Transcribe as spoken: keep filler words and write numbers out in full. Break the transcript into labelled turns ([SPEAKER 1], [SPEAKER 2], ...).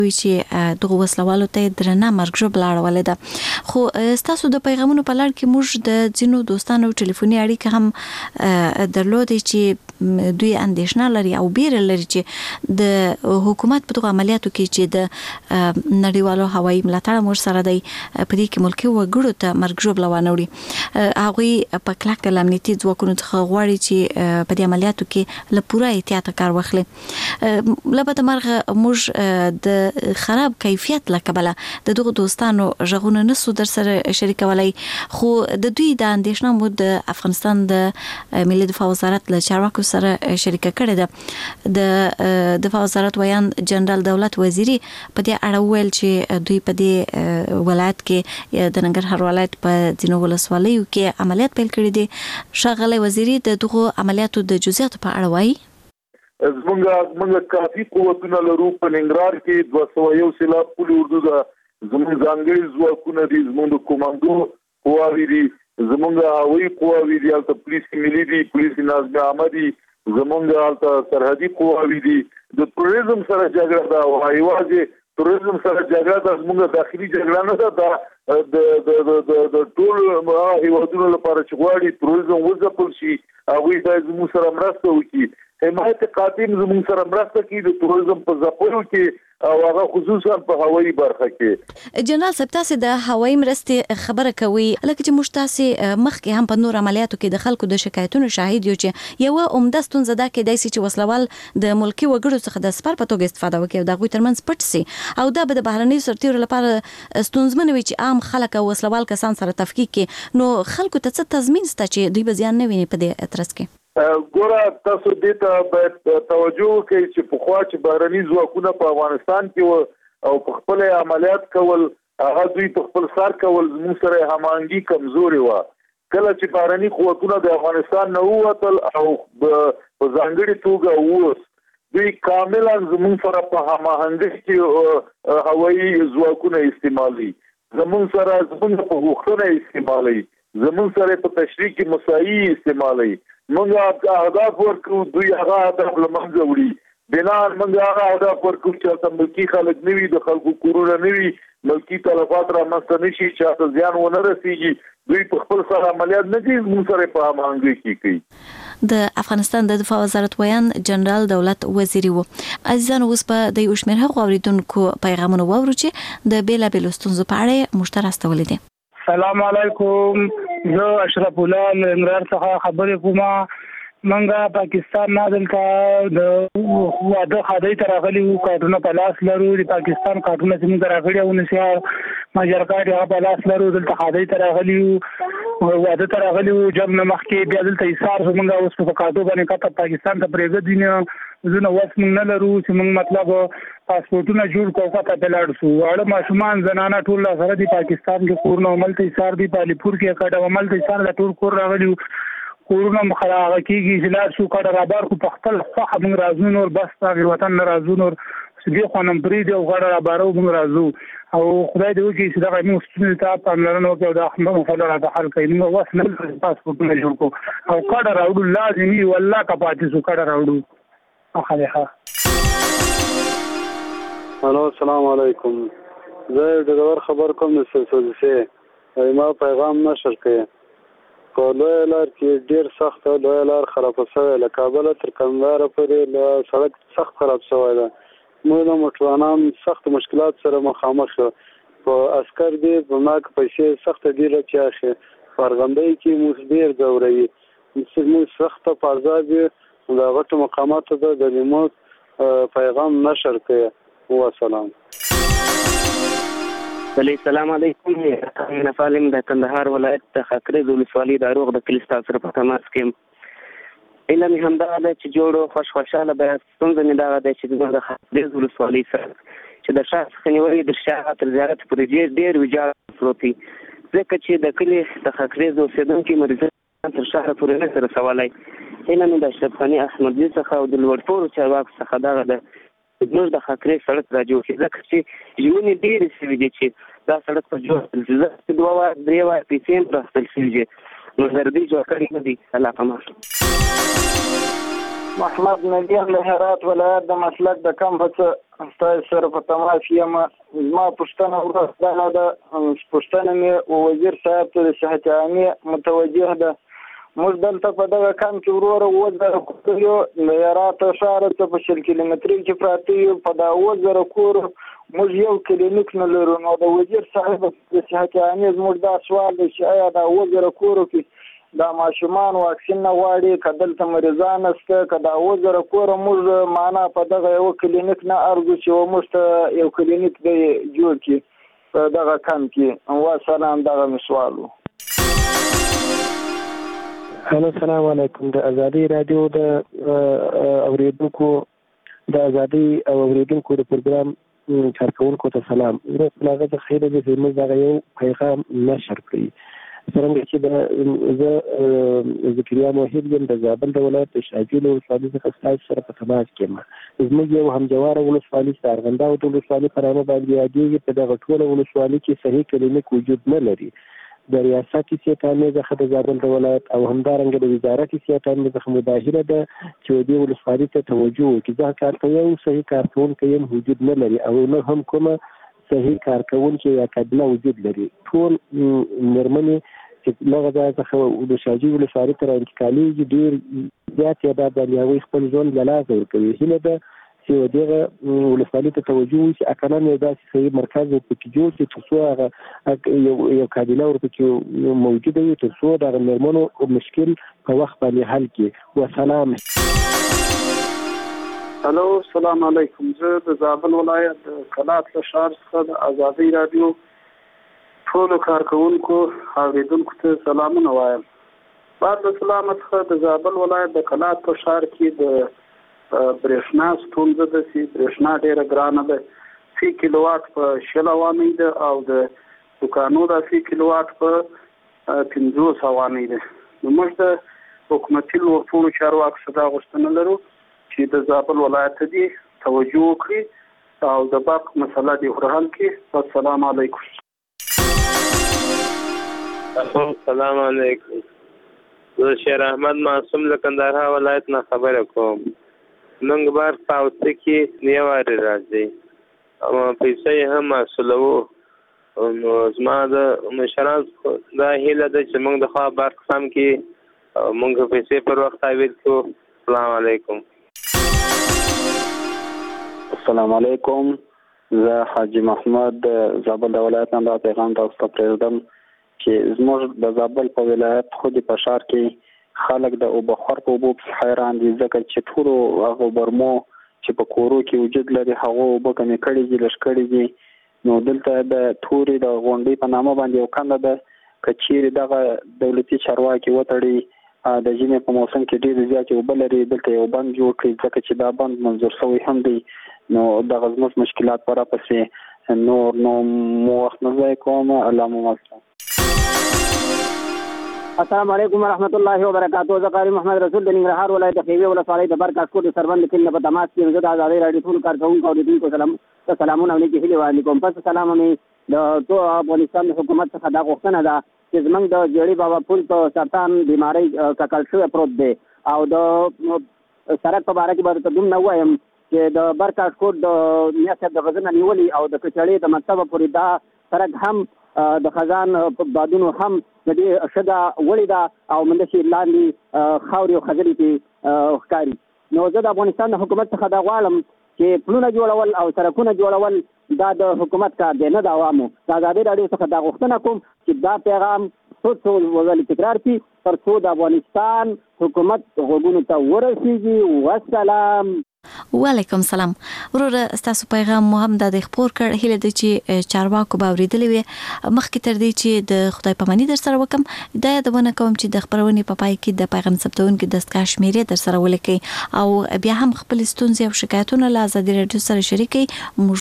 [SPEAKER 1] چې دغه وسلوالو ته درنه مرګ ژوبله اړولې ده. خو ستاسو د پیغامونو په لړ کې موږ د ځینو دوستانو ټلیفوني اړیکه هم درلودې چې دوی اندېښنه لري او بیره لري چې د حکومت په دغه عملیاتو کې چې د نړیوالو هوایي ملاتړ موږ سره دی په دې کې ملکي وګړو ته مرګ ژوبله وانه وړي. هغوی په کلکه له امنیتي ځواکونو څخه غواړي چې په دې عملیاتو کې له پوره احتیاطه کار واخلي. له بده مرغه موږ د خراب کیفیت له کبله د دغو دوستانو غږونه نسو در سره شریکولی، خو د دوی د اندېښنه مو د افغانستان د ملي دفاع وزارت له چارواکو سره شریکه کړې ده. د دفاع وزارت ویان جنرال دولت وزیری په دې اړه وویل چې دوی په دې ولایت کې د ننګرهار ولایت په ځینو ولسوالیو کې عملیات پیل کړي دي. ښاغلی وزیری د دغو عملیاتو د جزئیاتو په اړه وایي.
[SPEAKER 2] زمونږ موږ کافي قوتونه لرو په ننګرهار کې دوه سوه یو سېلاب پولي اردو ده، زمونږ ځانګړي ځواکونه دي، زمونږ کوماندو قواوې دي، زمونږ هوایي قواوې دي، هلته پولیس ملي دي، پولیس نظم عامه دي، زمونږ هلته سرحدي قواوې دي. د تروریزم سره جګړه ده او یوازې تروریزم سره جګړه ده زمونږ داخلي جګړه نه ده، دا د ټول هیوادونو لپاره چې غواړي تروریزم وځپل شي هغوی باید زموږ سره مرسته وکړي. حمایت قاتم زموږ سره مرسته کوي د تروریزم په ځپلو کې او هغه خصوصا په هوایي برخه کې.
[SPEAKER 1] جنرال صاحب تاسو د هوایي مرستې خبره کوي، لکه چې موږ تاسو مخکې هم په نور عملیاتو کې د خلکو د شکایتونو شاهد یو چې یو عمده ستونزه ده کېدای شي چې وسلوال د ملکي وګړو څخه د سپر په توګه استفاده وکړي او د هغوی ترمنځ پټ سي او دا به د بهرنیو سرتیرو لپاره ستونزمن وي چې عام خلک او وسلوال کسان سره تفکیک کړي. نو خلکو ته څه تضمین شته چې دوی به زیان نه ویني په دې ترڅ کې؟
[SPEAKER 2] ګوره تاسو دې ته باید توجه وکړئ چې پخوا چې بهرني ځواکونه په افغانستان کې او په خپل عملیات کول هغه دوی په خپل سر کول زموږ سره هماهنګي کمزوري وه. کله چې بهرني قوتونه د افغانستان نه ووتل او په ځانګړې توګه اوس دوی کاملا زموږ سره په هماهنګۍ کې هوایي ځواکونه استعمالوي، زموږ سره زموږ په غوښتنه استعمالوي، زموږ سره په تشریح کې مساعي استعمالوي. موږ اهداف ورکو دوی هغه اهداف له منځه وړي. بنا موږ هغه اهداف ورکو چې هلته ملکي خلک نه وي، د خلکو کورونه نه وي، ملکي تلفات رامنځته نه شي، چې هلته زیان ونه رسېږي. دوی په خپل سره عملیات نه کوي، زموږ سره په هماهنګۍ کې کوي.
[SPEAKER 1] د افغانستان د دفاع وزارت ویان جنرال دولت وزیری وو. عزیزانو اوس په د یو شمېر هغو اورېدونکو پیغامونه واورو چې د بېلابېلو ستونزو په اړه موږ ته راستولي دي.
[SPEAKER 3] السلام علیکم، زه اشرف الله ننګرهار څخه خبرې کوم. منګه پاکستان نه دلته د واده خدای ته راغلي وو، کارتونه په لاس لرو، د پاکستان کارتونه چې موږ راغلي وو نسیار ماجرکار هغه په لاس لرو، دلته خدای ته راغلي وو، واده ته راغلي وو، جنګ نه مخکې بیا دلته ایثار زمونږ اوس په کارتو باندې کاته پاکستان ته پرېږدي نه زونه وس موږ نه لرو چې موږ مطلب پاسپورتونه جوړ کوو کاته ته لاړ شو. اړه ماشومان زنانه ټول سره د پاکستان کې کورونه عمل ته ایثار دی، په علیپور کې کډه عمل ته ایثار د ټول کور راغلي کورونه مخراغه کېږي چې لا شو کډه رابار کو په خپل خوخه موږ راځو نور بس د وطن نه راځو نور دې خو نن پرې دی او غړ رابارو موږ راځو او خدای دې وکړي چې دا موږ ستونزې ته پاملرنه وکړو دا هم مفعول را حل کوي. موږ وس نه پاسپورتونه جوړ کو او کډه راوړو لازمي والله کا پاتې سو کډه راوړو. اخره
[SPEAKER 4] الو السلام علیکم، زه د خبر کوم د سلسله ما پیغام نشر کړی. په لوی لار کې ډیر سخت لوی لار خراب شوی، له کابل تر کندهار پورې له سړک سخت خراب شوی ده. موږ د موټروانان سخت مشکلات سره مخامخ یو. په عسکر دی په ماک پیسې سخت دی لچا شي فرغندۍ کې موږ ډیر ځوروي، موږ سخت پرځاب د غټ مقامات ته د ریموټ پیغام نشر کړی. والسلام
[SPEAKER 5] السلام علیکم، انا فالم د کندهار ولایت د خاکریز ولسوالۍ د روغ د کلیستا سره په تماس کې اله می همدا ده چې جوړو خوش خوشاله به څنګه نه دا ده چې د خاکریز ولسوالۍ سره چې د شخص خنیوي د شاه تر زیارت پروژې ډیر وجار پروتي ځکه چې د کلی د خاکریز اوسیدونکو مریضان تر شهر پورې نه سره سوالای اله می د اشرفخانی احمدی څخه او د لوړپور چارواک څخه دغه د نور د خاکریز سړک را جوړ شي ځکه چې یونې ډېرې شوي دي چې دا سړک په جوړ شي زه دوه واره درې واره پیسې هم راستل شوي دي نو زردي جوړ کړي نه دي الله پامان.
[SPEAKER 6] محمد نبیان له هرات ولایت د مسلک د کمپ ستاسو سره په تماس یم. ما پوښتنه وکړه د پوښتنه مې وزیر صاحب ته د صحت عامه متوجه ده. موږ دلته په دغه کمپ کې وروره اووه زره کور یو د هرات ښار څخه په شل کیلومترۍ کې پراته یو. په دا اووه زره کور موږ یو کلینیک نه لرو. نو د وزیر صاحب د صحت عامه زموږ دا سوال دی چې آیا دا اووه زره کورو کې دا ماشومان واکسین نه غواړي که دلته مریضان نشته که دا اووه زره کوره موږ معنا په دغه یو کلینیک نه ارزو چې موږ ته یو کلینیک دی جوړ کړي په دغه کمپ کې. وسلام دغه مې سوال و.
[SPEAKER 7] السلام علیکم. د ازادي رادیو د اوریدونکو د ازادي او اوریدونکو د پروګرام کارکونکو ته سلام. زه هغه د خیر د زموږ دغه یو پیغام نشر کړی څنګه چې د زه ذکریا موحد یم د زابل د ولایت د شاجویل ولسوالۍ څخه ستاسو سره په تماس کې یم. زموږ یو همجواره ولسوالي چې د ارغنداو د ولسوالۍ په نامه باندې یادېږي په دغه ټوله ولسوالۍ کې صحیح کلینیک وجود نه لري. د ریاست صحت عامه څخه د زابل د ولایت او همدارنګه د وزارت صحت عامه څخه مداهره ده چې دې ولسوالۍ ته توجه وکړي. ځکه کارته یو صحیح کارکوونکی هم وجود نه لري او نه هم کومه صحیح کارکوونکی یا کابینه وجود لري. ټول مېرمنې چې لغه ځای څخه د شاجویل ولسوالۍ ته راانتقالېږي ډېر زیات تعداد باندې هغوی خپل ژوند له لاسه ورکوي. هیله ده چې دغه ولسوالۍ ته توجه وشي، اکنن یو داسې صحیح مرکز ورپکې جوړ شي تر څو هغه یو کابینه ورپکې موجوده وي تر څو دغه مېرمنو مشکل په وخت باندې حل کړي. وسلام.
[SPEAKER 4] هلو السلام علیکم. زه د زابل ولایت د کلات له ښار څخه د ازادي راډیو ټولو کارکوونکو اوریدونکو ته سلامونه وایم. بعد له سلامه څخه د زابل ولایت د کلات په ښار کې د برېښنا ستونزه ده چې برېښنا ډېره ګرانه ده. فی کیلووات په شل افغانۍ ده او د دوکانو د فی کیلووات په پنځوس افغانۍ ده. نو موږ د حکومتي لوړپوړو چارواکو څخه دا غوښتنه لرو چې د زابل ولایت ته دې توجه وکړي او د برق مسله دې ورحل کړي. السلام علیکم.
[SPEAKER 8] السلام علیکم. زه شیر احمد معصوم له کندهار ولایت نه خبره کوم. موږ بار پاوڅه کې یو واري راځي او پیسې هم مسولو. نو زما د مشران دا هیله ده چې موږ د خوا برق سم کې موږ پیسې پر وخت تحویل کړو. السلام علیکم.
[SPEAKER 4] السلام علیکم. زه حاجی محمد زابل ولایت نه دا پیغام تاسو ته پرېږدم چې زموږ د زابل په ولایت خو د پشار کې خلک د اوبه خور په اوبو پسې حیران دي ځکه چې ټولو هغه برمو چې په کورو کې وجود لري هغه اوبه کمې کړي دي لږ کړي دي. نو دلته د تورې د غونډۍ په نامه باندې یو کنده ده که چیرې دغه دولتي چارواکي وتړي د ژمي په موسم کې ډېرې زیاتې اوبه لري دلته یو بند جوړ کړي ځکه چې دا بند منظور شوی هم دی. نو دغه زموږ مشکلات په راپسې نور نو مو وخت نه ضایع کوم. الله مو مستان.
[SPEAKER 9] السلام علیکم ورحمۃ اللہ وبرکاتہ. زه قاری محمد رسول د ننګرهار ولایت د خیوې ولسوالۍ د برکاشکوټ د سربند کلي نه په تماس کې زه د ازادۍ راډیو ټولو کارکوونکو اوریدونکو سلام سلامونه او نیکې هیلې وړاندې کوم. پس سلام مې د ټول افغانستان د حکومت څخه دا غوښتنه ده چې زموږ د جړي بابا پل په سرطان بیمارۍ ککړ شوی پروت دی او د سړک په باره کې به درته دومره ووایم چې د برکاشکوټ د میا صاحب د غزنه نیولي او د کچړې د مکتبه پورې دا سړک هم د خزان په بادونو هم د دې شګه وړې ده او مندشي لاندې خاورې او خزلې پې ښکاري. نو زه د افغانستان د حکومت څخه دا غواړم چې پلونه جوړول او سړکونه جوړول دا د حکومت کار دی نه د عوامو. د ازادۍ راډیو څخه دا غوښتنه کوم چې دا پیغام څو څو وځلې تکرار کړي تر څو د افغانستان حکومت غوږونو ته ورسیږي. والسلام.
[SPEAKER 1] وعلیکم سلام. وروره ستاسو پیغام مو هم د خبر کړ. هیله ده چې چارواکو به اوریدلی وي. مخکې تر دې چې د خدای پاماني در سره وکم دا یادونه کوم چې د خبرونې په پای کې د پیغام ثبتونکو دستګاه شمیرې در سره ولیکئ او بیا هم خپل ستونزې او شکایتونه له ازادي راډیو سره شریکئ.